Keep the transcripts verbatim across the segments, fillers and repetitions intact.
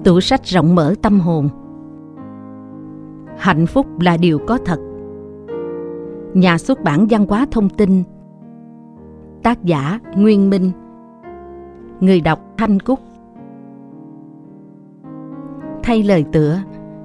Tủ sách rộng mở tâm hồn. Hạnh phúc là điều có thật. Nhà xuất bản Văn hóa Thông tin. Tác giả Nguyên Minh. Người đọc Thanh Cúc. Thay lời tựa: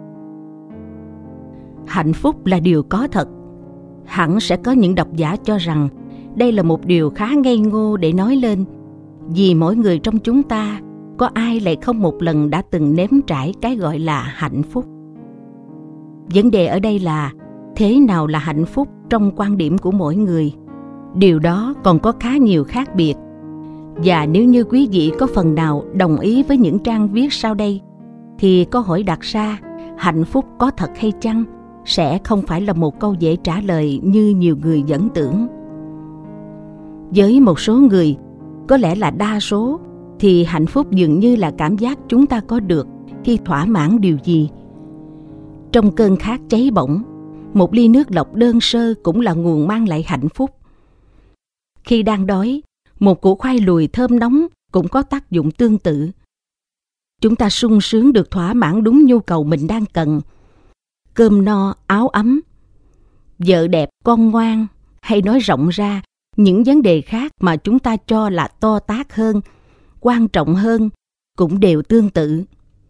hạnh phúc là điều có thật. Hẳn sẽ có những độc giả cho rằng đây là một điều khá ngây ngô để nói lên, vì mỗi người trong chúng ta có ai lại không một lần đã từng nếm trải cái gọi là hạnh phúc. Vấn đề ở đây là thế nào là hạnh phúc trong quan điểm của mỗi người. Điều đó còn có khá nhiều khác biệt. Và nếu như quý vị có phần nào đồng ý với những trang viết sau đây, thì câu hỏi đặt ra, hạnh phúc có thật hay chăng, sẽ không phải là một câu dễ trả lời như nhiều người vẫn tưởng. Với một số người, có lẽ là đa số, thì hạnh phúc dường như là cảm giác chúng ta có được khi thỏa mãn điều gì. Trong cơn khát cháy bỏng, một ly nước lọc đơn sơ cũng là nguồn mang lại hạnh phúc. Khi đang đói, một củ khoai lùi thơm nóng cũng có tác dụng tương tự. Chúng ta sung sướng được thỏa mãn đúng nhu cầu mình đang cần. Cơm no, áo ấm, vợ đẹp, con ngoan, hay nói rộng ra, những vấn đề khác mà chúng ta cho là to tát hơn, quan trọng hơn, cũng đều tương tự.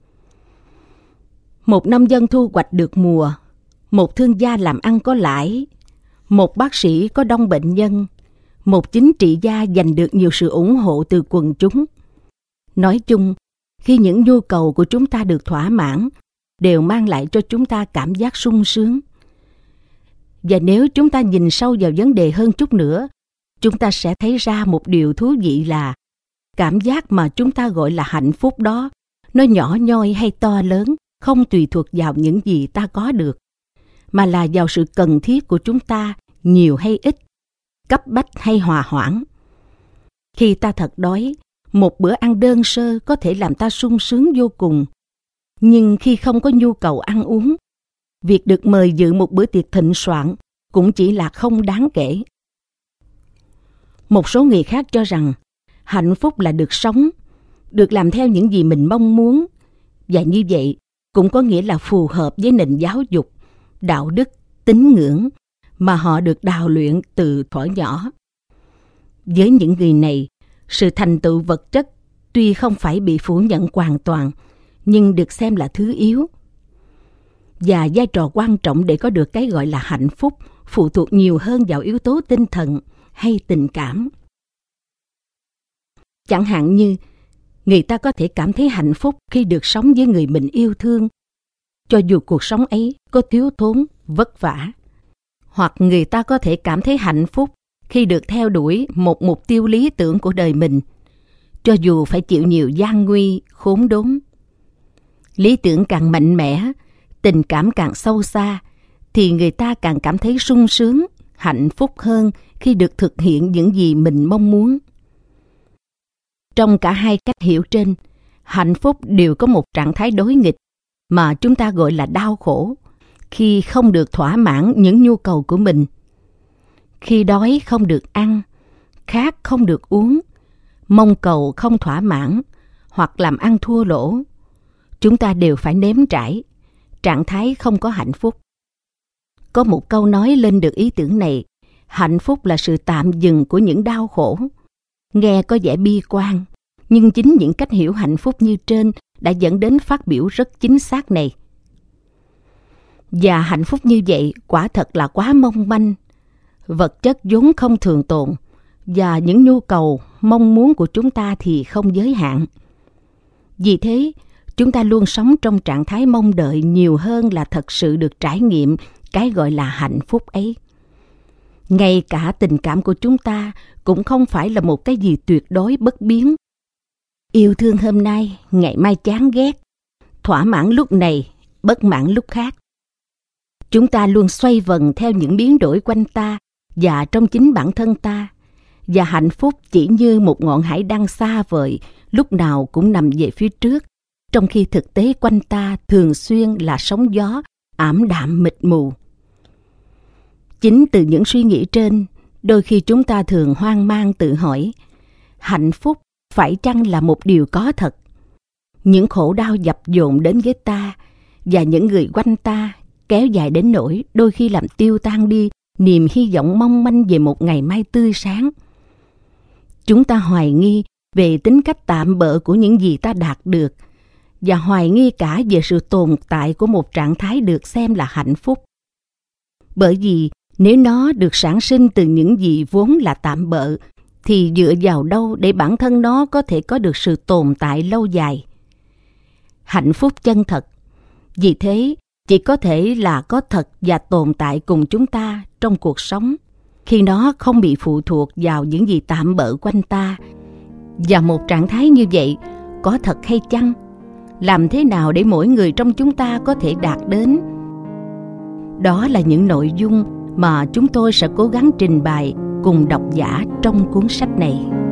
Một nông dân thu hoạch được mùa, một thương gia làm ăn có lãi, một bác sĩ có đông bệnh nhân, một chính trị gia giành được nhiều sự ủng hộ từ quần chúng. Nói chung, khi những nhu cầu của chúng ta được thỏa mãn, đều mang lại cho chúng ta cảm giác sung sướng. Và nếu chúng ta nhìn sâu vào vấn đề hơn chút nữa, chúng ta sẽ thấy ra một điều thú vị là cảm giác mà chúng ta gọi là hạnh phúc đó, nó nhỏ nhoi hay to lớn, không tùy thuộc vào những gì ta có được, mà là vào sự cần thiết của chúng ta, nhiều hay ít, cấp bách hay hòa hoãn. Khi ta thật đói, một bữa ăn đơn sơ có thể làm ta sung sướng vô cùng. Nhưng khi không có nhu cầu ăn uống, việc được mời dự một bữa tiệc thịnh soạn cũng chỉ là không đáng kể. Một số người khác cho rằng hạnh phúc là được sống, được làm theo những gì mình mong muốn, và như vậy cũng có nghĩa là phù hợp với nền giáo dục, đạo đức, tín ngưỡng mà họ được đào luyện từ thuở nhỏ. Với những người này, sự thành tựu vật chất tuy không phải bị phủ nhận hoàn toàn, nhưng được xem là thứ yếu. Và vai trò quan trọng để có được cái gọi là hạnh phúc phụ thuộc nhiều hơn vào yếu tố tinh thần hay tình cảm. Chẳng hạn như, người ta có thể cảm thấy hạnh phúc khi được sống với người mình yêu thương, cho dù cuộc sống ấy có thiếu thốn, vất vả. Hoặc người ta có thể cảm thấy hạnh phúc khi được theo đuổi một mục tiêu lý tưởng của đời mình, cho dù phải chịu nhiều gian nguy, khốn đốn. Lý tưởng càng mạnh mẽ, tình cảm càng sâu xa, thì người ta càng cảm thấy sung sướng, hạnh phúc hơn khi được thực hiện những gì mình mong muốn. Trong cả hai cách hiểu trên, hạnh phúc đều có một trạng thái đối nghịch mà chúng ta gọi là đau khổ, khi không được thỏa mãn những nhu cầu của mình. Khi đói không được ăn, khát không được uống, mong cầu không thỏa mãn, hoặc làm ăn thua lỗ, chúng ta đều phải nếm trải trạng thái không có hạnh phúc. Có một câu nói lên được ý tưởng này: hạnh phúc là sự tạm dừng của những đau khổ. Nghe có vẻ bi quan, nhưng chính những cách hiểu hạnh phúc như trên đã dẫn đến phát biểu rất chính xác này. Và hạnh phúc như vậy quả thật là quá mong manh. Vật chất vốn không thường tồn, và những nhu cầu, mong muốn của chúng ta thì không giới hạn. Vì thế, chúng ta luôn sống trong trạng thái mong đợi nhiều hơn là thật sự được trải nghiệm cái gọi là hạnh phúc ấy. Ngay cả tình cảm của chúng ta cũng không phải là một cái gì tuyệt đối bất biến. Yêu thương hôm nay, ngày mai chán ghét, thỏa mãn lúc này, bất mãn lúc khác. Chúng ta luôn xoay vần theo những biến đổi quanh ta và trong chính bản thân ta, và hạnh phúc chỉ như một ngọn hải đăng xa vời, lúc nào cũng nằm về phía trước, trong khi thực tế quanh ta thường xuyên là sóng gió, ảm đạm mịt mù. Chính từ những suy nghĩ trên, đôi khi chúng ta thường hoang mang tự hỏi, hạnh phúc phải chăng là một điều có thật? Những khổ đau dập dồn đến với ta và những người quanh ta kéo dài đến nỗi đôi khi làm tiêu tan đi niềm hy vọng mong manh về một ngày mai tươi sáng. Chúng ta hoài nghi về tính cách tạm bợ của những gì ta đạt được và hoài nghi cả về sự tồn tại của một trạng thái được xem là hạnh phúc. Bởi vì nếu nó được sản sinh từ những gì vốn là tạm bợ thì dựa vào đâu để bản thân nó có thể có được sự tồn tại lâu dài? Hạnh phúc chân thật, vì thế, chỉ có thể là có thật và tồn tại cùng chúng ta trong cuộc sống khi nó không bị phụ thuộc vào những gì tạm bợ quanh ta. Và một trạng thái như vậy có thật hay chăng? Làm thế nào để mỗi người trong chúng ta có thể đạt đến? Đó là những nội dung mà chúng tôi sẽ cố gắng trình bày cùng độc giả trong cuốn sách này.